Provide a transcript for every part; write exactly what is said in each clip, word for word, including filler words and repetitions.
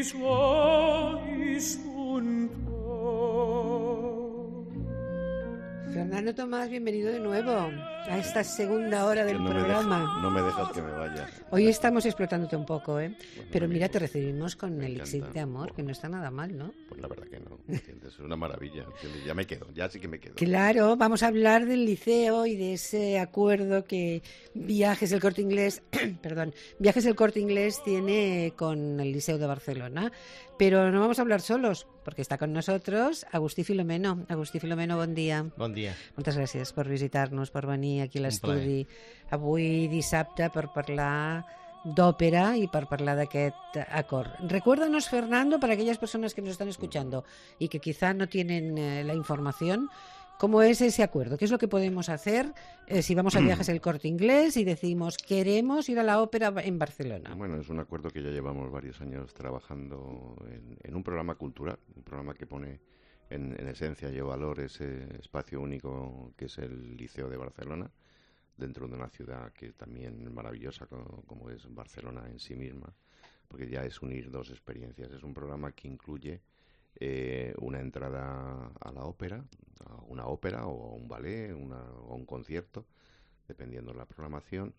Fernando Tomás, bienvenido de nuevo a esta segunda hora del no programa. Me deja, no me dejas que me vaya. Hoy estamos explotándote un poco, ¿eh? Bueno, Pero mira, amigo, te recibimos con me Elixir encanta. de Amor, que no está nada mal, ¿no? Pues la verdad que no, ¿entiendes? Es una maravilla. Ya me quedo, ya sí que me quedo. Claro, vamos a hablar del liceo y de ese acuerdo que Viajes del Corte Inglés, perdón, Viajes del Corte Inglés tiene con el Liceo de Barcelona. Pero no vamos a hablar solos, porque està con nosotros Agustí Filomeno. Agustí Filomeno, bon dia. Bon dia. Moltes gràcies per visitar-nos, per venir aquí a l'estudi avui dissabte per parlar d'òpera i per parlar d'aquest acord. Recuérdanos, Fernando, para aquellas personas que nos están escuchando y que quizá no tienen eh, la información, ¿cómo es ese acuerdo? ¿Qué es lo que podemos hacer eh, si vamos a Viajes El Corte Inglés y decimos queremos ir a la ópera en Barcelona? Bueno, es un acuerdo que ya llevamos varios años trabajando en, en un programa cultural, un programa que pone en, en esencia y valor ese espacio único que es el Liceo de Barcelona, dentro de una ciudad que también maravillosa como, como es Barcelona en sí misma, porque ya es unir dos experiencias. Es un programa que incluye Eh, una entrada a la ópera, a una ópera o a un ballet una, o un concierto, dependiendo de la programación,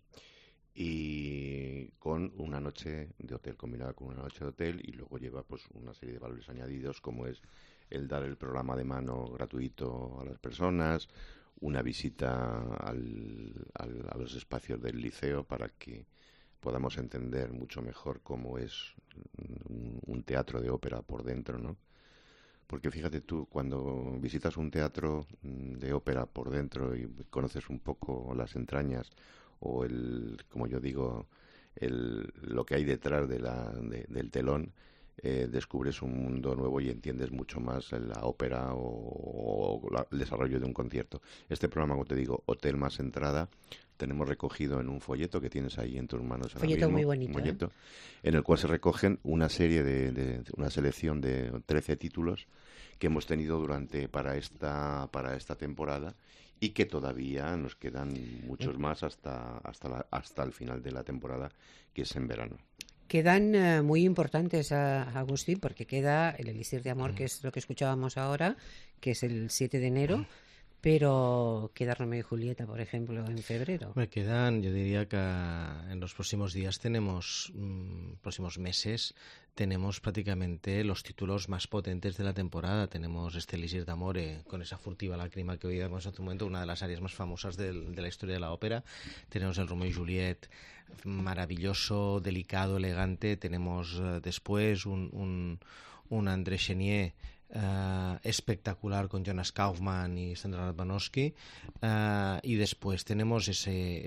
y con una noche de hotel, combinada con una noche de hotel, y luego lleva pues una serie de valores añadidos, como es el dar el programa de mano gratuito a las personas, una visita al, al, a los espacios del liceo para que podamos entender mucho mejor cómo es un, un teatro de ópera por dentro, ¿no? Porque fíjate tú, cuando visitas un teatro de ópera por dentro y conoces un poco las entrañas o el, como yo digo, el, lo que hay detrás de la, de, del telón, eh, descubres un mundo nuevo y entiendes mucho más la ópera o, o la, el desarrollo de un concierto. Este programa, como te digo, Hotel más Entrada, tenemos recogido en un folleto que tienes ahí en tus manos ahora folleto mismo, muy bonito, un folleto, ¿eh? En el cual se recogen una serie de, de, de una selección de trece títulos que hemos tenido durante para esta para esta temporada y que todavía nos quedan muchos más hasta hasta la, hasta el final de la temporada, que es en verano. Quedan uh, muy importantes, uh, Agustín, porque queda el Elixir de Amor, mm. que es lo que escuchábamos ahora, que es el siete de enero. Mm. Pero queda Romeo y Julieta, por ejemplo, en febrero. Me quedan, yo diría que en los próximos días tenemos, mmm, próximos meses, tenemos prácticamente los títulos más potentes de la temporada. Tenemos este Elixir d'Amore, con esa furtiva lágrima que oíamos hace un momento, una de las áreas más famosas del, de la historia de la ópera. Tenemos el Romeo y Juliet, maravilloso, delicado, elegante. Tenemos uh, después un, un, un André Chenier, Uh, espectacular con Jonas Kaufmann y Sandra Radwanowski, uh, y después tenemos ese,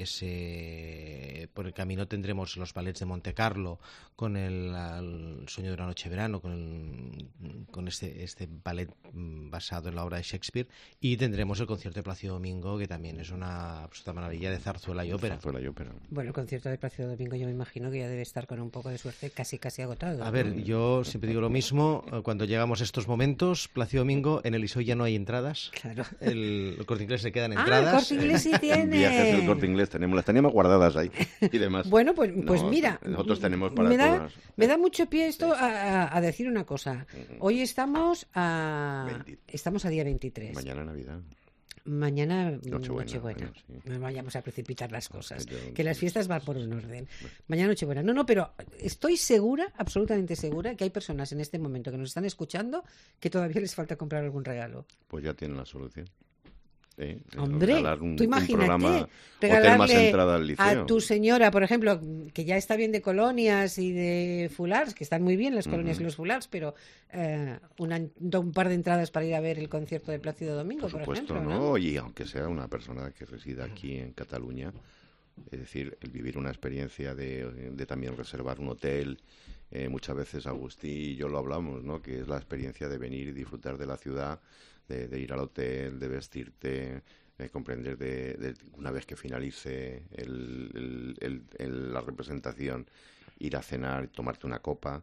ese por el camino tendremos los ballets de Monte Carlo con el, el Sueño de una noche de verano, con, el, con este, este ballet basado en la obra de Shakespeare, y tendremos el concierto de Plácido Domingo, que también es una absoluta maravilla, de zarzuela y ópera. Zarzuela y ópera. Bueno, el concierto de Plácido Domingo yo me imagino que ya debe estar con un poco de suerte casi casi agotado. A ver, yo siempre digo lo mismo, cuando llegamos a estos momentos, Plácido Domingo, en el Liceo ya no hay entradas. Claro. El, el Corte Inglés se quedan ah, entradas. el Corte Inglés sí tiene. En Viajes del Corte Inglés tenemos, las teníamos guardadas ahí y demás. Bueno, pues, pues no, mira. Nosotros tenemos para me da, todas. Me da mucho pie esto a, a decir una cosa. Hoy estamos a veinte. Estamos a día veintitrés. Mañana Navidad. Mañana Nochebuena. Nochebuena. Bueno, sí. No vayamos a precipitar las cosas. Yo, que las fiestas van por un orden. Mañana Nochebuena. No, no, pero estoy segura, absolutamente segura, que hay personas en este momento que nos están escuchando que todavía les falta comprar algún regalo. Pues ya tienen la solución. ¿Eh? Hombre, un, tú imagínate regalarle al a tu señora, por ejemplo, que ya está bien de colonias y de fulars, que están muy bien las colonias uh-huh. y los fulars, pero eh, una, un par de entradas para ir a ver el concierto de Plácido Domingo, por, por supuesto, ejemplo, ¿no? ¿no? Y aunque sea una persona que resida aquí en Cataluña, es decir, el vivir una experiencia de, de también reservar un hotel, eh, muchas veces Agustí y yo lo hablamos, ¿no? Que es la experiencia de venir y disfrutar de la ciudad, de, de ir al hotel, de vestirte, de comprender de, de una vez que finalice el, el, el, el, la representación, ir a cenar, tomarte una copa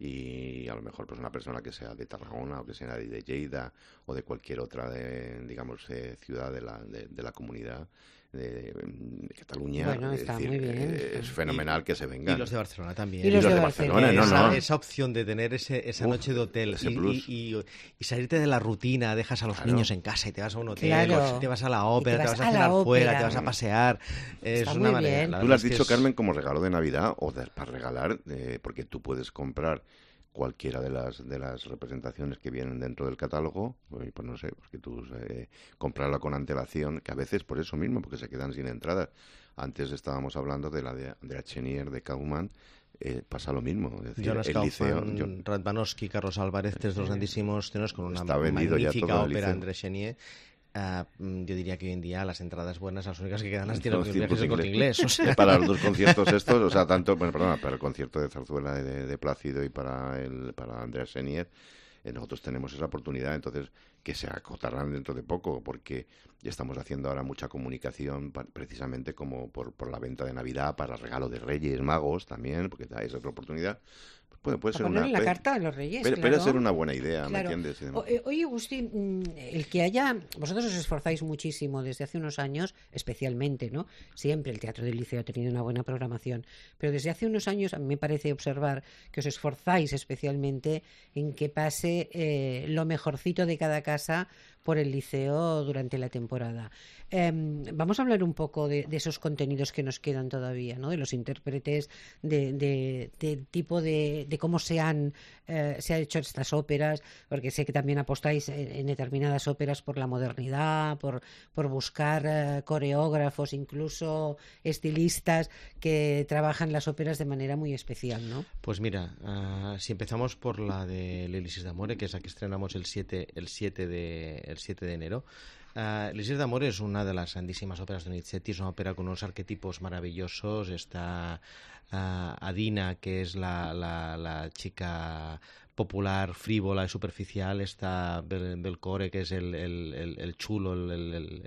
y a lo mejor pues una persona que sea de Tarragona o que sea de Lleida o de cualquier otra de, digamos eh, ciudad de la, de, de la comunidad de, de Cataluña, bueno, es está decir, muy bien. eh, es fenomenal y, que se vengan. Y los de Barcelona también. Y los, y los de, de Barcelona, Barcelona, no, no. Esa, esa opción de tener ese, esa Uf, noche de hotel y, y, y, y salirte de la rutina, dejas a los claro. niños en casa y te vas a un hotel, claro. te vas a la ópera, te vas, te vas a, a cenar fuera, te vas a pasear. Es está una muy manera. Tú lo has es dicho, es... Carmen, como regalo de Navidad o de, para regalar, eh, porque tú puedes comprar cualquiera de las de las representaciones que vienen dentro del catálogo, pues, pues no sé, porque tú eh, comprarla con antelación, que a veces por eso mismo, porque se quedan sin entradas. Antes estábamos hablando de la de, de Chenier, de Kaufman, eh, pasa lo mismo. Es decir, Jonas el Kaufman, liceo, yo, Radvanowski, Carlos Álvarez, tres de los grandísimos tenores con una vendido magnífica ópera, André Chenier. Uh, yo diría que hoy en día las entradas buenas, las únicas que quedan las tienen los viajes del Corte Inglés. O sea. Para los dos conciertos estos, o sea, tanto, bueno, perdona, para el concierto de Zarzuela de, de Plácido y para el para Andrea Chenier, eh, nosotros tenemos esa oportunidad, entonces, que se acotarán dentro de poco, porque ya estamos haciendo ahora mucha comunicación pa, precisamente como por, por la venta de Navidad, para regalo de Reyes Magos también, porque es otra oportunidad. Puede, puede ser una, en la puede, carta de los Reyes, puede, claro. puede ser una buena idea, claro. ¿me entiendes? O, eh, oye, Agustín, el que haya... Vosotros os esforzáis muchísimo desde hace unos años, especialmente, ¿no? Siempre el Teatro del Liceo ha tenido una buena programación, pero desde hace unos años a mí me parece observar que os esforzáis especialmente en que pase eh, lo mejorcito de cada casa por el Liceo durante la temporada. Eh, vamos a hablar un poco de, de esos contenidos que nos quedan todavía, ¿no? De los intérpretes, de, de, del tipo de, de cómo se han eh, se han hecho estas óperas, porque sé que también apostáis en, en determinadas óperas por la modernidad, por, por buscar eh, coreógrafos, incluso estilistas que trabajan las óperas de manera muy especial, ¿no? Pues mira, uh, si empezamos por la de L'Élysée d'Amore, que es la que estrenamos el siete, el siete de el siete de enero. Uh, L'Élysée d'Amore es una de las grandísimas óperas de Donizetti, es una ópera con unos arquetipos maravillosos. Está uh, Adina, que es la, la, la chica popular, frívola y superficial. Está Bel, Belcore, que es el, el, el, el chulo, el, el, el,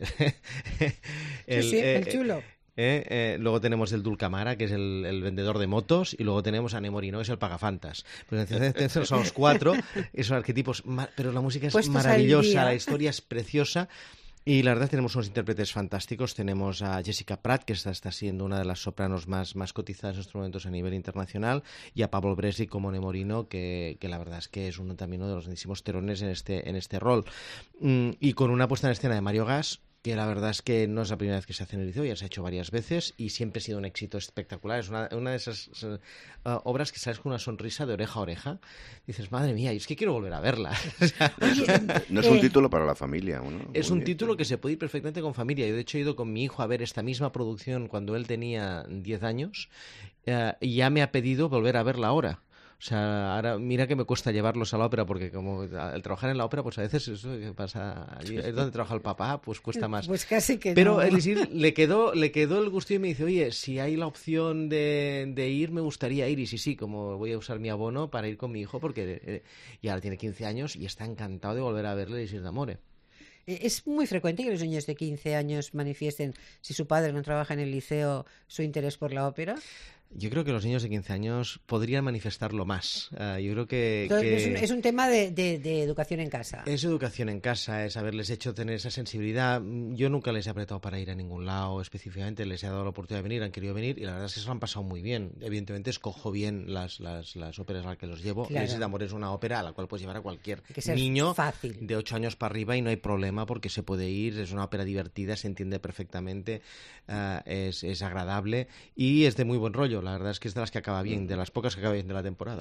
el, sí, sí, eh, el chulo. Eh, eh, luego tenemos el Dulcamara, que es el, el vendedor de motos, y luego tenemos a Nemorino, que es el pagafantas. Pues entonces son los cuatro, esos arquetipos, pero la música es Puestos maravillosa, la historia es preciosa. Y la verdad tenemos unos intérpretes fantásticos. Tenemos a Jessica Pratt, que está, está siendo una de las sopranos más, más cotizadas en estos momentos a nivel internacional, y a Pablo Bresi como Nemorino, que, que la verdad es que es uno, también uno de los grandísimos terones en este, en este rol. Mm, y con una puesta en escena de Mario Gas, que la verdad es que no es la primera vez que se hace en el Liceo, ya se ha hecho varias veces y siempre ha sido un éxito espectacular. Es una, una de esas uh, obras que sales con una sonrisa de oreja a oreja. Dices, madre mía, y es que quiero volver a verla. O sea, no es un eh, título para la familia, ¿no? Es Muy un bien. título que se puede ir perfectamente con familia. Yo, de hecho, he ido con mi hijo a ver esta misma producción cuando él tenía diez años uh, y ya me ha pedido volver a verla ahora. O sea, ahora mira que me cuesta llevarlos a la ópera, porque como el trabajar en la ópera, pues a veces eso que pasa allí, es donde trabaja el papá, pues cuesta más. Pues casi que Pero no. es decir, le quedó, le quedó el gusto y me dice, oye, si hay la opción de, de ir, me gustaría ir. Y sí, sí, como voy a usar mi abono para ir con mi hijo, porque eh, ya ahora tiene quince años y está encantado de volver a verle L'Élysée d'Amore. Es muy frecuente que los niños de quince años manifiesten, si su padre no trabaja en el liceo, su interés por la ópera. Yo creo que los niños de quince años podrían manifestarlo más. Uh, yo creo que... Entonces, que... Es, un, es un tema de, de, de educación en casa. Es educación en casa, es haberles hecho tener esa sensibilidad. Yo nunca les he apretado para ir a ningún lado específicamente, les he dado la oportunidad de venir, han querido venir y la verdad es que se lo han pasado muy bien. Evidentemente escojo bien las, las, las óperas a las que los llevo. Claro. L'Élysée d'Amore es una ópera a la cual puedes llevar a cualquier que niño fácil. de ocho años para arriba y no hay problema porque se puede ir. Es una ópera divertida, se entiende perfectamente, uh, es, es agradable y es de muy buen rollo. La verdad es que es de las que acaba bien, de las pocas que acaba bien de la temporada.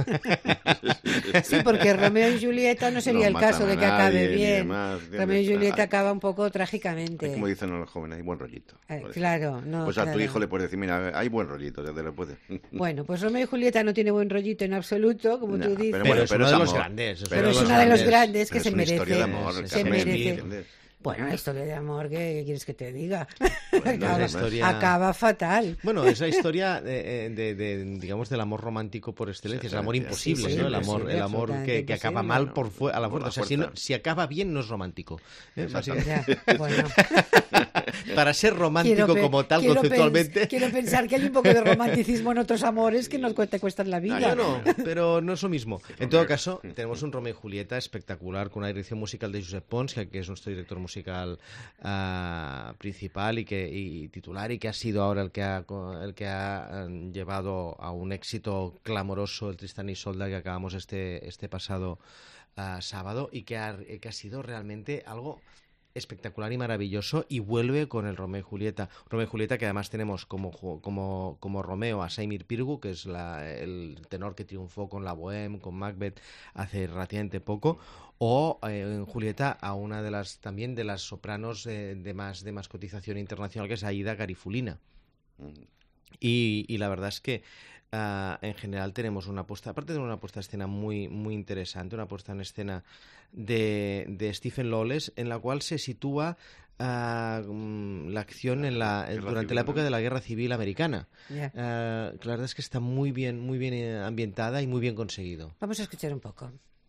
Sí, porque Romeo y Julieta no sería no el caso de que nadie, acabe bien. Demás, Romeo y Julieta hay, acaba un poco trágicamente. Como dicen los jóvenes, hay buen rollito. Eh, claro, no. Pues a claro. tu hijo le puedes decir, mira, hay buen rollito, ya te lo puedes. Bueno, pues Romeo y Julieta no tiene buen rollito en absoluto, como no, tú dices. Pero, bueno, pero es uno de los grandes. Pero, pero es uno de los grandes que se merece. Historia de amor, se merece. Bueno, Bueno, la historia de amor, ¿qué quieres que te diga? Bueno, acaba, historia... acaba fatal. Bueno, es la historia de, de, de, digamos, del amor romántico por excelencia, es el amor imposible, sí, sí, ¿no? El amor, el amor que, que acaba mal por fu- a la fuerza. O sea, si, no, si acaba bien no es romántico. ¿eh? Ya, bueno. para ser romántico como tal, quiero conceptualmente. Pens quiero pensar que hay un poco de romanticismo en otros amores que no te cuestan la vida. No, no, pero no es lo mismo. En todo caso, tenemos un Romeo y Julieta espectacular con una dirección musical de Josep Pons, que es nuestro director musical uh, principal y que y titular y que ha sido ahora el que ha, el que ha llevado a un éxito clamoroso el Tristán y Isolda que acabamos este, este pasado uh, sábado y que ha, que ha sido realmente algo espectacular y maravilloso, y vuelve con el Romeo y Julieta. Romeo y Julieta que además tenemos como, como, como Romeo a Saimir Pirgu, que es la, el tenor que triunfó con la Bohème, con Macbeth hace relativamente poco, o eh, en Julieta a una de las también de las sopranos eh, de más de más cotización internacional, que es Aida Garifulina. Y, y la verdad es que Uh, en general tenemos una puesta, aparte de una puesta en escena muy, muy interesante, una puesta en escena de, de Stephen Lawless, en la cual se sitúa uh, la acción en la, durante civil, la época ¿no? de la Guerra Civil Americana. Yeah. Uh, la verdad es que está muy bien, muy bien ambientada y muy bien conseguido. Vamos a escuchar un poco.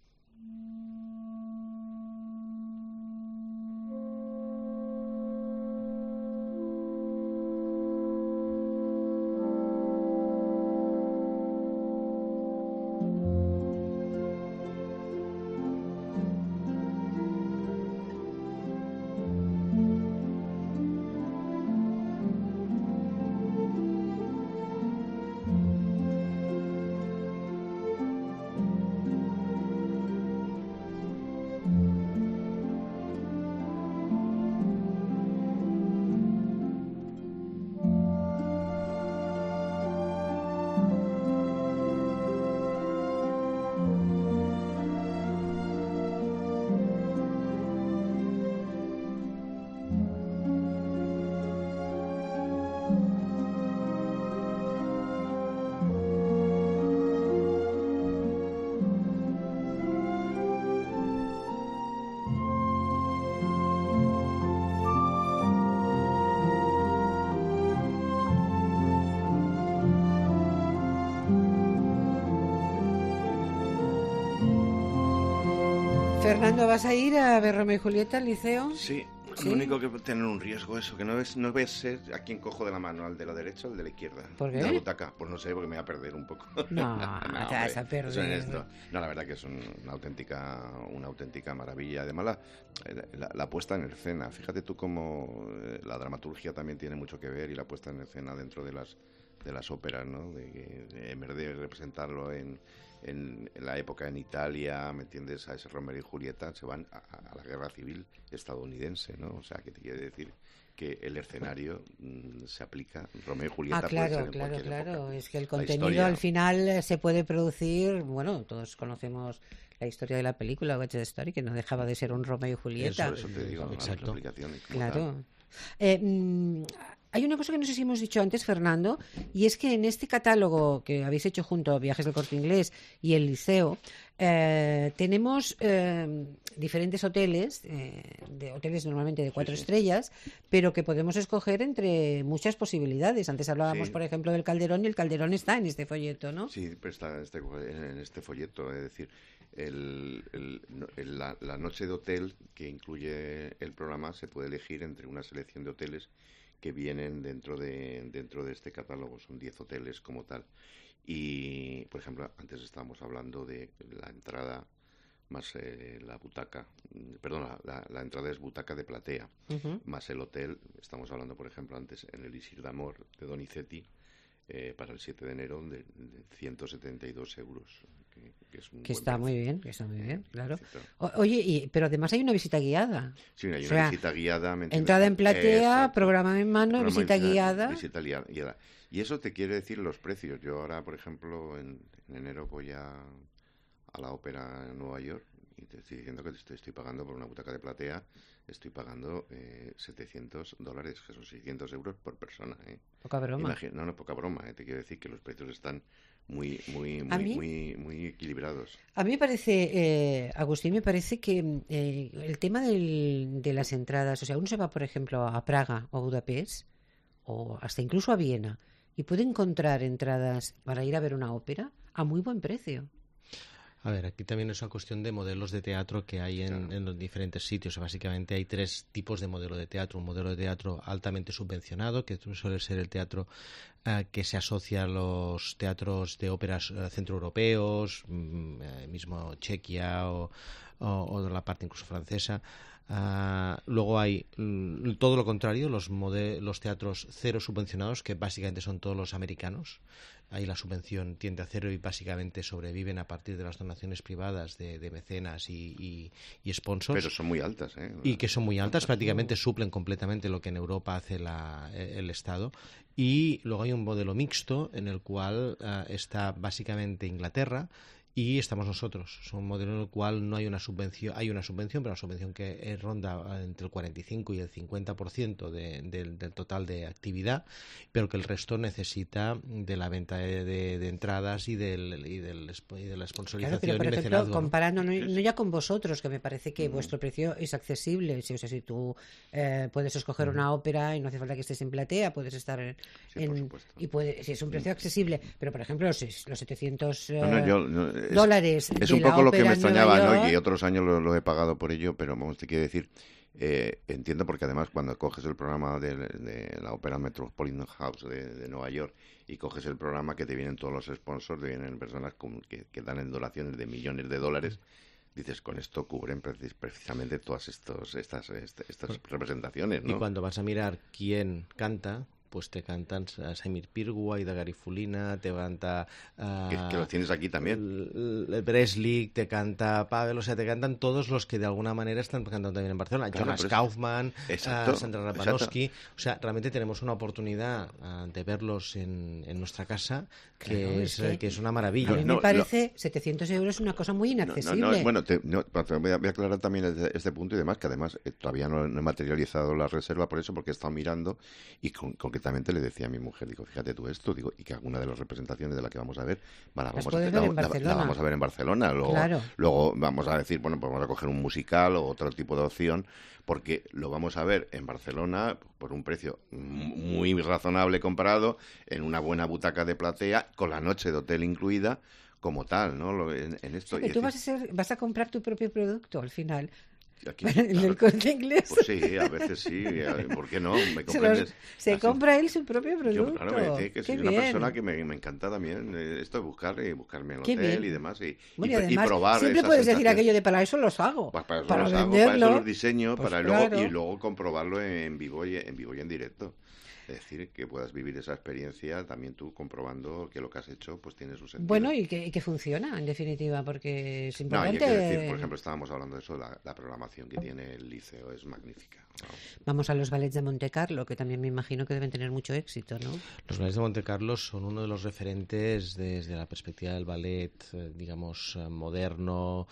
Fernando, ¿vas a ir a ver Romeo y Julieta al liceo? Sí, ¿Sí? Lo único que tener un riesgo eso, que no ves, no ves ser a quién cojo de la mano, al de la derecha o al de la izquierda. ¿Por qué? De la butaca, pues no sé, porque me voy a perder un poco. No, no te vas a perder. No, la verdad que es un, una auténtica una auténtica maravilla. Además, la, la, la puesta en escena, fíjate tú cómo la dramaturgia también tiene mucho que ver y la puesta en escena dentro de las de las óperas, ¿no? De, de, en vez de representarlo en, en, en la época en Italia, ¿me entiendes? A ese Romeo y Julieta, se van a, a la guerra civil estadounidense, ¿no? O sea, que te quiere decir que el escenario mmm, se aplica, Romeo y Julieta. Ah, claro, puede ser en claro, cualquier claro. época. Es que el La contenido historia... al final se puede producir, bueno, todos conocemos la historia de la película West Side Story, que no dejaba de ser un Romeo y Julieta. Eso, eso te digo, exacto. ¿no? Aplicaciones, claro. Eh, mmm, hay una cosa que no sé si hemos dicho antes, Fernando, y es que en este catálogo que habéis hecho junto a Viajes del Corte Inglés y el Liceo, eh, tenemos eh, diferentes hoteles, eh, de hoteles normalmente de cuatro sí, sí. estrellas, pero que podemos escoger entre muchas posibilidades. Antes hablábamos, sí. por ejemplo, del Calderón, y el Calderón está en este folleto, ¿no? Sí, pues está en este, en este folleto, es decir, el, el, el, la, la noche de hotel que incluye el programa se puede elegir entre una selección de hoteles que vienen dentro de dentro de este catálogo. Son diez hoteles como tal. Y, por ejemplo, antes estábamos hablando de la entrada más eh, la butaca, perdón, la, la entrada es butaca de platea, uh-huh. más el hotel. Estamos hablando, por ejemplo, antes en el Elixir de Amor de Donizetti, eh, para el siete de enero de, de ciento setenta y dos euros. Que, que, es un que buen está precio. muy bien, que está muy bien, claro. O, oye, y, pero además hay una visita guiada. Sí, hay o una sea, visita guiada. ¿me entrada en platea, eh, programa en mano, programa visita guiada. Visita guiada. Y eso te quiere decir los precios. Yo ahora, por ejemplo, en, en enero voy a, a la ópera en Nueva York y te estoy diciendo que te estoy, estoy pagando por una butaca de platea, estoy pagando eh, setecientos dólares, que son seiscientos euros por persona. ¿eh? Poca broma. Imagina, no, no, poca broma. ¿eh? Te quiero decir que los precios están muy muy muy, mí, muy muy equilibrados. A mí me parece, eh, Agustín, me parece que eh, el tema del, de las entradas, o sea, uno se va, por ejemplo, a Praga o a Budapest, o hasta incluso a Viena, y puede encontrar entradas para ir a ver una ópera a muy buen precio. A ver, aquí también es una cuestión de modelos de teatro que hay en, claro. en los diferentes sitios. Básicamente hay tres tipos de modelo de teatro. Un modelo de teatro altamente subvencionado, que suele ser el teatro eh, que se asocia a los teatros de óperas eh, centroeuropeos, eh, mismo Chequia o, o, o de la parte incluso francesa. Uh, luego hay mm, todo lo contrario, los, los teatros cero subvencionados, que básicamente son todos los americanos. Ahí la subvención tiende a cero y básicamente sobreviven a partir de las donaciones privadas de, de mecenas y, y, y sponsors. Pero son muy altas, ¿eh? Y que son muy altas, prácticamente suplen completamente lo que en Europa hace la, el Estado. Y luego hay un modelo mixto en el cual uh, está básicamente Inglaterra y estamos nosotros. Es un modelo en el cual no hay una subvención, hay una subvención, pero una subvención que ronda entre el cuarenta y cinco y el cincuenta por ciento de, de, del total de actividad, pero que el resto necesita de la venta de, de, de entradas y, del, y, del, y de la sponsorización. Claro, pero por y ejemplo, mecenazgo, comparando, ¿no? No ya con vosotros, que me parece que mm. vuestro precio es accesible. Si, o sea, si tú eh, puedes escoger mm. una ópera y no hace falta que estés en platea, puedes estar en... Sí, en y puede, si es un precio accesible. Pero, por ejemplo, los, los setecientos eh, no, no, yo, no, es, dólares es un poco lo que me extrañaba, ¿no? Y otros años lo, lo he pagado por ello, pero vamos, te quiero decir, eh, entiendo porque además cuando coges el programa de, de la ópera Metropolitan House de, de Nueva York y coges el programa que te vienen todos los sponsors, te vienen personas con, que, que dan en donaciones de millones de dólares, dices, con esto cubren precisamente todas estos, estas, estas, estas representaciones, ¿no? Y cuando vas a mirar quién canta, pues te cantan Samir Pirgua, Ida Garifulina, te canta... Uh, que, que lo tienes aquí también. El, el Breslik, te canta Pavel, o sea, te cantan todos los que de alguna manera están cantando también en Barcelona. Claro, Jonas Kaufman, exacto, uh, Sandra Rapanowski. O sea, realmente tenemos una oportunidad uh, de verlos en, en nuestra casa que, claro, es, es que, que es una maravilla. A mí no, me parece no, setecientos euros una cosa muy inaccesible. No, no, no, bueno, te, no, voy, a, voy a aclarar también este, este punto y demás, que además eh, todavía no, no he materializado la reserva por eso, porque he estado mirando y con, concretamente le decía a mi mujer, digo, fíjate tú esto, digo, y que alguna de las representaciones de la que vamos a ver, la vamos, a, ver la, en la, la vamos a ver en Barcelona. Luego, claro. luego vamos a decir, bueno, pues vamos a coger un musical o otro tipo de opción, porque lo vamos a ver en Barcelona por un precio muy razonable comparado, en una buena butaca de platea, con la noche de hotel incluida, como tal, ¿no? En, en esto. O sea, que tú vas a, ser, vas a comprar tu propio producto al final. Aquí, en claro, el Corte Inglés. Pues sí, a veces sí. ¿Por qué no? ¿Me comprendes? Se, los, se compra él su propio producto. Yo, claro, me decía que soy una persona que me, me encanta también esto de buscar y buscarme en el hotel bien. Y demás. Y, bueno, y, y, además, y probar. Siempre puedes decir aquello de para eso los hago. Pues para eso para los venderlo, hago, para eso los diseño, pues para claro. luego, y luego comprobarlo en vivo y en, vivo y en directo. Es decir, que puedas vivir esa experiencia también tú comprobando que lo que has hecho pues tiene su sentido. Bueno, y que, y que funciona, en definitiva, porque es importante... No, y hay que decir, por ejemplo, estábamos hablando de eso, la, la programación que tiene el liceo es magnífica, ¿no? Vamos a los ballets de Monte Carlo, que también me imagino que deben tener mucho éxito, ¿no? Los ballets de Monte Carlo son uno de los referentes desde la perspectiva del ballet, eh, digamos, eh, moderno,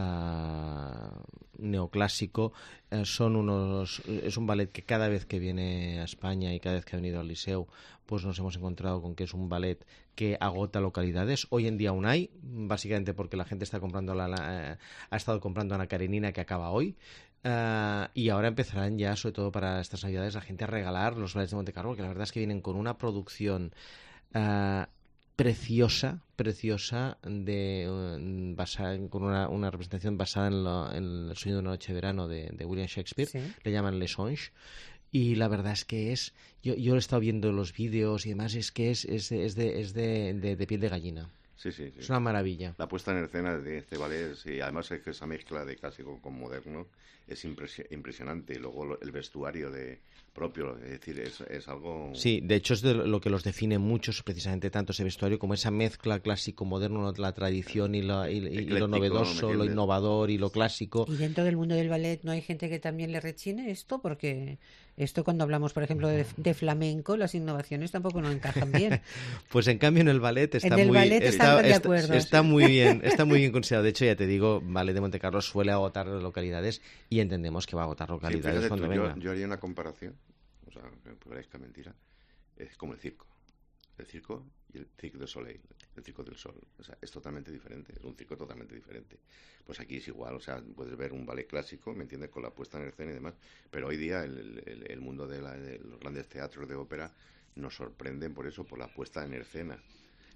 Uh, neoclásico. Uh, son unos es un ballet que cada vez que viene a España y cada vez que ha venido al Liceu pues nos hemos encontrado con que es un ballet que agota localidades. Hoy en día aún hay, básicamente porque la gente está comprando la, la, uh, ha estado comprando Ana Karenina, que acaba hoy. Uh, y ahora empezarán ya, sobre todo para estas navidades, la gente a regalar los ballets de Monte Carlo, que la verdad es que vienen con una producción uh, preciosa, preciosa, de uh, basada, con una, una representación basada en, lo, en El sueño de una noche de verano de, de William Shakespeare, sí. Le llaman Le Songe, y la verdad es que es, yo, yo he estado viendo los vídeos y demás, es que es, es, es, de, es de, de, de piel de gallina. Sí, sí, sí. Es una maravilla. La puesta en escena de este ballet, sí, además es que esa mezcla de clásico con moderno es impresi- impresionante. Y luego lo, el vestuario de propio, es decir, es, es algo... Sí, de hecho es de lo que los define muchos, precisamente tanto ese vestuario como esa mezcla clásico-moderno, la tradición y, la, y, y lo novedoso, lo innovador y lo clásico. Y dentro del mundo del ballet no hay gente que también le rechine esto, porque esto cuando hablamos, por ejemplo, de, de flamenco, las innovaciones tampoco no encajan bien. Pues en cambio en el ballet está en el muy ballet está, de acuerdo, está, está muy bien, está muy bien considerado. De hecho, ya te digo, Ballet de Monte Carlo suele agotar localidades y entendemos que va a agotar localidades sí, cuando tú, venga. Yo, yo haría una comparación, o sea, que parezca mentira, es como el circo. El circo y el Cirque du Soleil, el Circo del Sol. O sea, es totalmente diferente, es un circo totalmente diferente. Pues aquí es igual, o sea, puedes ver un ballet clásico, ¿me entiendes?, con la puesta en escena y demás, pero hoy día el, el, el mundo de, la, de los grandes teatros de ópera nos sorprenden por eso, por la puesta en escena.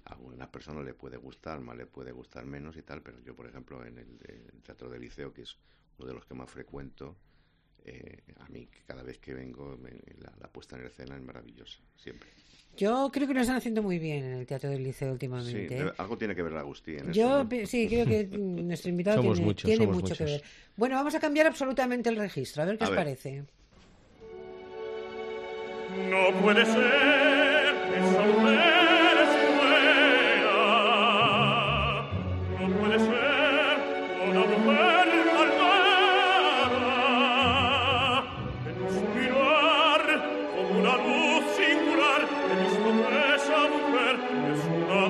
A una persona le puede gustar más, le puede gustar menos y tal, pero yo, por ejemplo, en el, el Teatro del Liceo, que es uno de los que más frecuento, eh, a mí cada vez que vengo me, la, la puesta en escena es maravillosa, siempre. Yo creo que lo están haciendo muy bien en el Teatro del Liceo últimamente. Sí, ¿eh? Algo tiene que ver Agustín en Yo eso, ¿no? sí, creo que nuestro invitado somos tiene, muchos, tiene somos mucho muchos. que ver. Bueno, vamos a cambiar absolutamente el registro, a ver qué A os ver. parece. No puede ser que esa mujer es buena. No puede ser una mujer malvada. En su mirar como una luz singular, he visto que esa mujer es una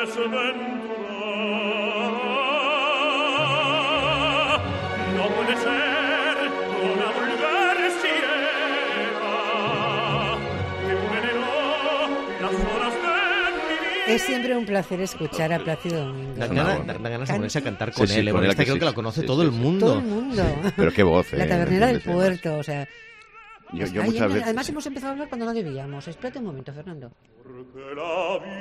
desventurada. No puede ser una vulgar ciega que envenenó las horas de mi vida. Es siempre un placer escuchar a Plácido Domingo. Da Una ganas, buena. da, da ganas de Can- ponerse a cantar Sí, con sí, él, ¿eh? con Porque él esta que creo sí. que la conoce Sí, todo sí, el sí. mundo. Todo el mundo. Pero qué voz, La eh, tabernera del ¿entiendes? Además, puerto, o sea... Yo, yo Ay, muchas Ana, veces... Además hemos empezado a hablar cuando no debíamos. Espérate un momento, Fernando. Porque la vi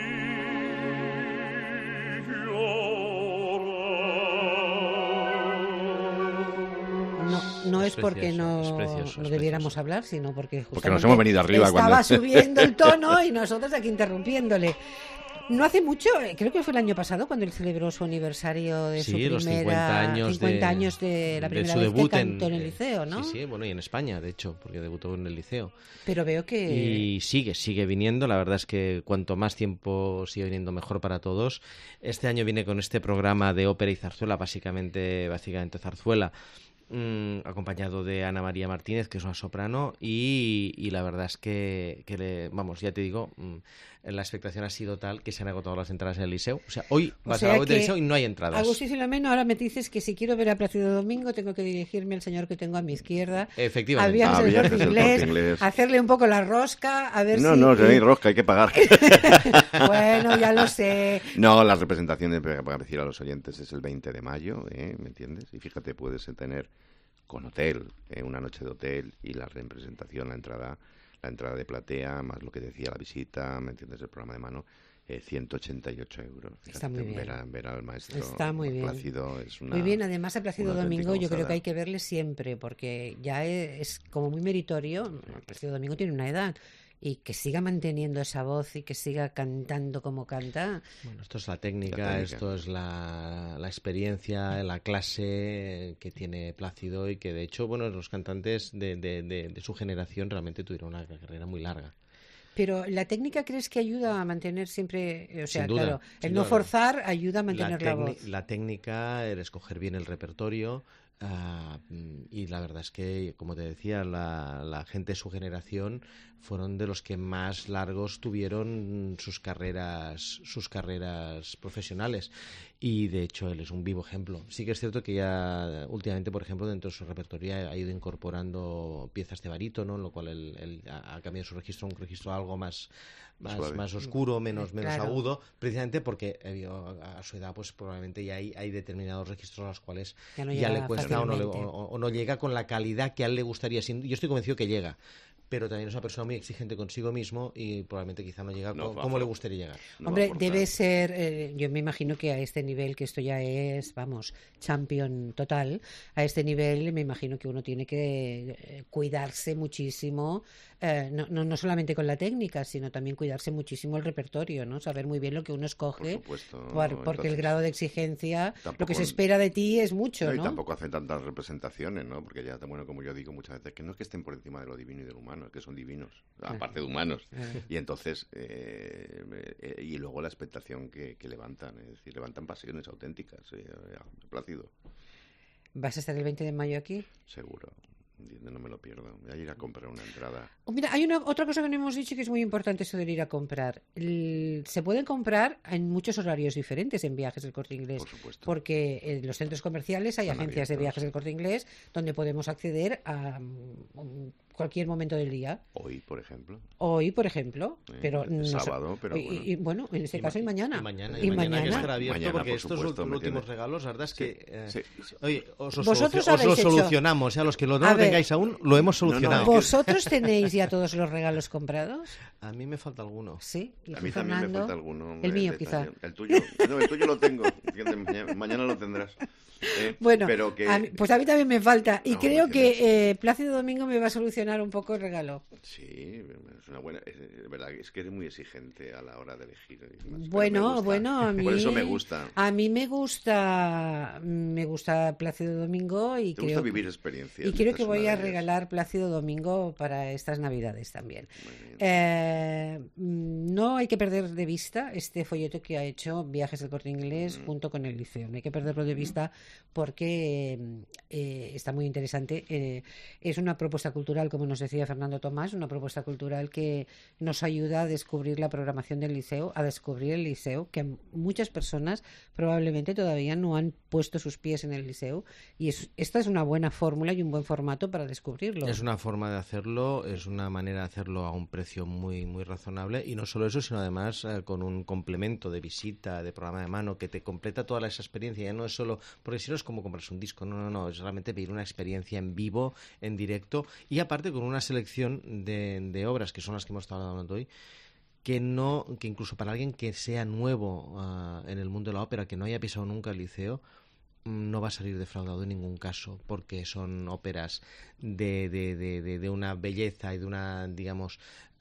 llorar. No, no es, Es porque precioso, no, es precioso, no es debiéramos precioso. hablar, sino porque Porque nos justamente hemos venido arriba estaba cuando- subiendo el tono y nosotros aquí interrumpiéndole. No hace mucho, eh, creo que fue el año pasado cuando él celebró su aniversario de Sí, su primera los cincuenta años, cincuenta de, años de la primera su vez debut que cantó en, el eh, liceo, ¿no? Sí, sí, bueno, y en España, de hecho, porque debutó en el liceo. Pero veo que Y sigue, sigue viniendo. La verdad es que cuanto más tiempo sigue viniendo, mejor para todos. Este año viene con este programa de ópera y zarzuela, básicamente, básicamente zarzuela, mmm, acompañado de Ana María Martínez, que es una soprano, y, y la verdad es que, que le, vamos, ya te digo, mmm, la expectación ha sido tal que se han agotado las entradas en el liceo. O sea, hoy O vas sea a la web del que, liceo y no hay entradas. Agustín Filomeno, ahora me dices que si quiero ver a Plácido Domingo tengo que dirigirme al señor que tengo a mi izquierda, Efectivamente. a Viajes Ah, del Viajes Corte del Inglés, Corte Inglés. hacerle un poco la rosca, a ver No, si... no, si no hay rosca, hay que pagar. Bueno, ya lo sé. No, las representaciones, para decir a los oyentes, es el veinte de mayo, ¿eh? ¿Me entiendes? Y fíjate, puedes tener con hotel, ¿eh? Una noche de hotel y la representación, la entrada la entrada de platea, más lo que decía la visita, ¿me entiendes? El programa de mano, eh, ciento ochenta y ocho euros. Fíjate, Está muy bien. Ver, a, ver al maestro Está muy bien. Plácido es una... Muy bien, además a Plácido una Domingo auténtica yo creo gozada. que hay que verle siempre, porque ya es, es como muy meritorio. Plácido Domingo tiene una edad y que siga manteniendo esa voz y que siga cantando como canta. Bueno, esto es la técnica, La técnica. esto es la, la experiencia, la clase que tiene Plácido y que de hecho, bueno, los cantantes de, de, de, de su generación realmente tuvieron una carrera muy larga. Pero la técnica, ¿crees que ayuda a mantener siempre, o sea, Sin duda, claro, sin el no duda. forzar ayuda a mantener la, tecni- voz? la técnica, el escoger bien el repertorio. Ah, mm, y la verdad es que, como te decía, la, la gente de su generación fueron de los que más largos tuvieron sus carreras, sus carreras profesionales. Y de hecho él es un vivo ejemplo. Sí que es cierto que ya últimamente, por ejemplo, dentro de su repertorio ha ido incorporando piezas de barítono, en lo cual él, él ha ha cambiado su registro a un registro algo más, más, Suave. más oscuro, menos, menos Claro. agudo, precisamente porque eh, a, a su edad pues probablemente ya hay, hay determinados registros a los cuales Ya no ya llega le cuesta o no, le- fácilmente. o- o no llega con la calidad que a él le gustaría. Sin- Yo estoy convencido que llega, pero también es una persona muy exigente consigo mismo y probablemente quizá no llega No, co- va, como va. le gustaría llegar. No va a Hombre, forzar. debe ser, eh, yo me imagino que a este nivel, que esto ya es, vamos, champion total, a este nivel me imagino que uno tiene que eh, cuidarse muchísimo, eh, no, no, no solamente con la técnica, sino también cuidarse muchísimo el repertorio, ¿no? Saber muy bien lo que uno Por escoge, supuesto. por- porque el Entonces, grado de exigencia, lo que tampoco- se espera de ti es mucho, no, y ¿no? tampoco hacen tantas representaciones, ¿no? Porque ya, bueno, como yo digo muchas veces, que no es que estén por encima de lo divino y del humano, es que son divinos, aparte de humanos. Ah. Y entonces, eh, eh, y luego la expectación que, que levantan, es decir, levantan pasiones auténticas, eh, Plácido, ¿Vas a estar el veinte de mayo aquí? seguro. ¿Entiendes? No me lo pierdo. Voy a ir a comprar una entrada. Oh, mira, hay una otra cosa que no hemos dicho que es muy importante, eso de ir a comprar. El- se pueden comprar en muchos horarios diferentes en Viajes del Corte Inglés, Por supuesto. porque en los centros comerciales hay Están agencias de abiertos. Viajes del Corte Inglés donde podemos acceder a mm, cualquier momento del día. Hoy, por ejemplo. Hoy, por ejemplo. Eh, pero el no sábado, sé, pero y, bueno. y, bueno, en este Y caso ma- y mañana. Y mañana, Y y mañana, mañana. que estará abierto, Mañana, porque por estos supuesto, ul- me últimos tiene- regalos, la verdad es Sí, que... eh, sí. Oye, os lo, Vosotros solucio- os habéis lo hecho- solucionamos, ¿eh? A los que lo, no A lo ver. tengáis aún, lo hemos No, no, solucionado. es que- ¿Vosotros tenéis ya todos los regalos comprados? A mí me falta alguno. Sí. ¿Y A tú, mí también me Fernando? falta alguno. El eh, mío, detalle. quizá. El tuyo, no, el tuyo lo tengo. Fíjate, mañana, mañana lo tendrás. Eh, Bueno, pero que... a mí- pues a mí también me falta. Y No, creo me que eh, Plácido Domingo me va a solucionar un poco el regalo. Sí, es una buena... Es, es verdad, es que eres muy exigente a la hora de elegir. y demás, pero Bueno, me gusta. bueno, a mí... Por eso me gusta. A mí me gusta, me gusta Plácido Domingo y Te creo, gusta vivir experiencias. y creo esta que es una voy de a ellas. regalar Plácido Domingo para estas Navidades también. Muy bien. Eh, no hay que perder de vista este folleto que ha hecho Viajes del Corte Inglés Mm. junto con el Liceo. No hay que perderlo de vista porque eh, está muy interesante. Eh, es una propuesta cultural, como nos decía Fernando Tomás, una propuesta cultural que nos ayuda a descubrir la programación del Liceo, a descubrir el Liceo, que muchas personas probablemente todavía no han puesto sus pies en el Liceo, y es, esta es una buena fórmula y un buen formato para descubrirlo. Es una forma de hacerlo, es una manera de hacerlo a un precio muy muy razonable, y no solo eso, sino además eh, con un complemento de visita, de programa de mano, que te completa toda esa experiencia. Ya no es solo, porque si no es como comprarse un disco, no, no, no, es realmente vivir una experiencia en vivo, en directo, y aparte con una selección de, de obras, que son las que hemos estado hablando hoy, que no, que incluso para alguien que sea nuevo uh, en el mundo de la ópera, que no haya pisado nunca el Liceo, no va a salir defraudado en ningún caso, porque son óperas de, de, de, de, de una belleza y de una, digamos, uh,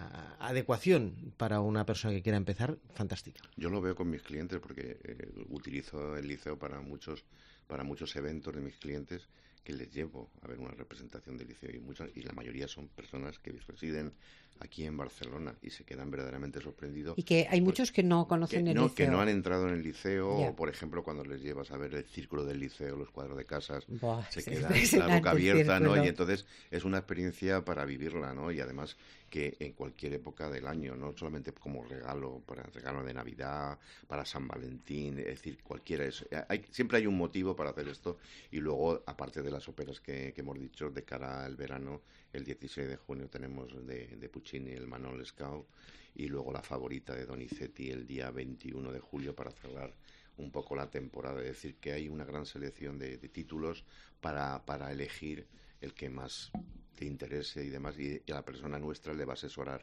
adecuación para una persona que quiera empezar, fantástica. Yo lo veo con mis clientes porque eh, utilizo el Liceo para muchos, para muchos eventos de mis clientes, que les llevo a ver una representación del Liceo, y muchas, y la mayoría son personas que residen aquí en Barcelona y se quedan verdaderamente sorprendidos. Y que hay muchos que no conocen que el no, Liceo. que no han entrado en el Liceo, Ya. o por ejemplo cuando les llevas a ver el círculo del Liceo, los cuadros de casas, Buah, se es quedan la impresionante boca el abierta, ¿no? círculo. Y entonces es una experiencia para vivirla, ¿no? Y además que en cualquier época del año, no solamente como regalo, para regalo de Navidad, para San Valentín, es decir, cualquiera es, hay, siempre hay un motivo para hacer esto. Y luego, aparte de las óperas que, que hemos dicho, de cara al verano, el dieciséis de junio tenemos de, de Puccini el Manon Lescaut, y luego la favorita de Donizetti el día veintiuno de julio para cerrar un poco la temporada. Es decir, que hay una gran selección de, de títulos para, para elegir el que más te interese y demás, y, y a la persona nuestra le va a asesorar.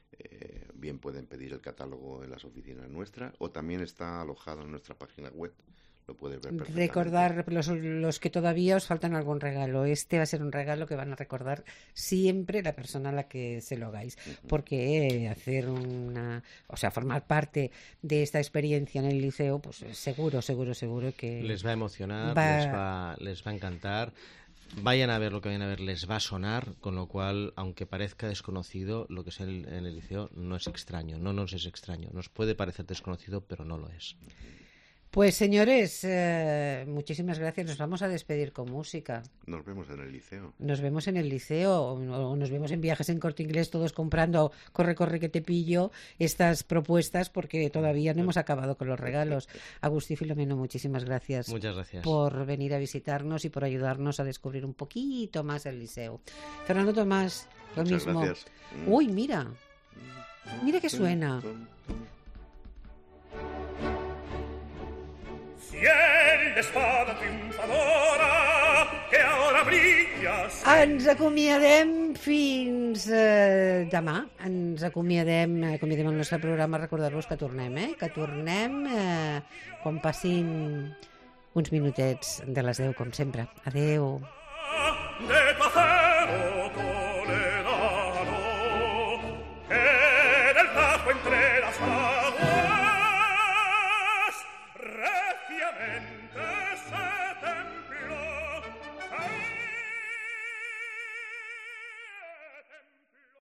Eh, bien pueden pedir el catálogo en las oficinas nuestras, o también está alojado en nuestra página web. Lo puedes ver perfectamente. Recordar los, los que todavía os faltan algún regalo. Este va a ser un regalo que van a recordar siempre la persona a la que se lo hagáis, uh-huh. porque eh, hacer una, o sea, formar parte de esta experiencia en el Liceo, pues seguro, seguro, seguro que les va a emocionar, va... les va, les va a encantar. Vayan a ver lo que vayan a ver, les va a sonar, con lo cual, aunque parezca desconocido, lo que es el, en el Liceo no es extraño, no nos es extraño. Nos puede parecer desconocido, pero no lo es. Pues señores, eh, muchísimas gracias. Nos vamos a despedir con música. Nos vemos en el Liceo. Nos vemos en el Liceo, o, o nos vemos en Viajes en Corte Inglés, todos comprando corre, corre que te pillo estas propuestas, porque todavía no hemos acabado con los regalos. Agustí Filomeno, muchísimas gracias. Muchas gracias por venir a visitarnos y por ayudarnos a descubrir un poquito más el Liceo. Fernando Tomás, lo Muchas mismo. Gracias. Uy, mira, mira que suena. Fiel d'espada triomfadora, que ahora brillas. Ens acomiadem fins eh, demà. Ens acomiadem, acomiadem el nostre programa. Recordar-vos que tornem, eh? Que tornem eh, quan passin uns minutets de les deu, com sempre. Adeu. De tu acero